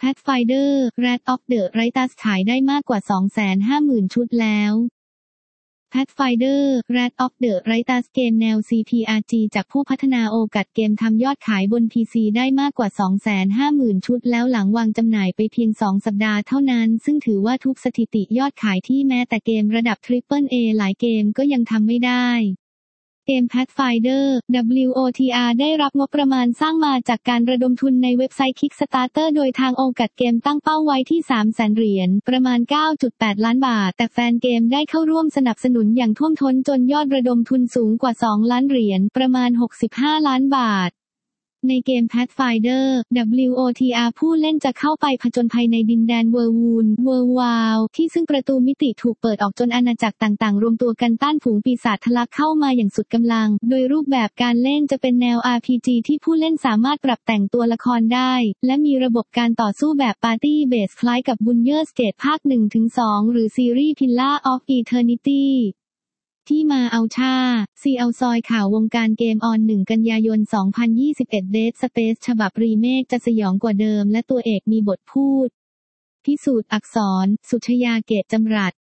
Pathfinder: Wrath of the Righteous ขายได้มากกว่า 250,000 ชุดแล้ว Pathfinder: Wrath of the Righteous เกมแนว CPRG จากผู้พัฒนาโอกาสเกมทำยอดขายบน PC ได้มากกว่า 250,000 ชุดแล้วหลังวางจำหน่ายไปเพียง 2 สัปดาห์เท่านั้นซึ่งถือว่าทุบสถิติยอดขายที่แม้แต่เกมระดับ Triple-A หลายเกมก็ยังทำไม่ได้เกม Pathfinder: WOTR ได้รับงบประมาณสร้างมาจากการระดมทุนในเว็บไซต์ Kickstarter โดยทางโอกาสเกมตั้งเป้าไว้ที่ 300,000 เหรียญประมาณ 9.8 ล้านบาทแต่แฟนเกมได้เข้าร่วมสนับสนุนอย่างท่วมท้นจนยอดระดมทุนสูงกว่า 2 ล้านเหรียญประมาณ 65 ล้านบาทในเกม Pathfinder: WOTR ผู้เล่นจะเข้าไปผจญภัยในดินแดนเวอร์วูนที่ซึ่งประตูมิติถูกเปิดออกจนอาณาจักรต่างๆรวมตัวกันต้านฝูงปีศาจทะลักเข้ามาอย่างสุดกำลังโดยรูปแบบการเล่นจะเป็นแนว RPG ที่ผู้เล่นสามารถปรับแต่งตัวละครได้และมีระบบการต่อสู้แบบ Party Base คล้ายกับ Baldur's Gate ภาค 1-2 หรือซีรีส์ Pillars of Eternityที่มาเอาซีเอาซอยข่าววงการเกมออน 1 กันยายน 2021 Dead Space ฉบับรีเมคจะสยองกว่าเดิมและตัวเอกมีบทพูดพิสูจน์อักษรสุชยาเกตจำรัด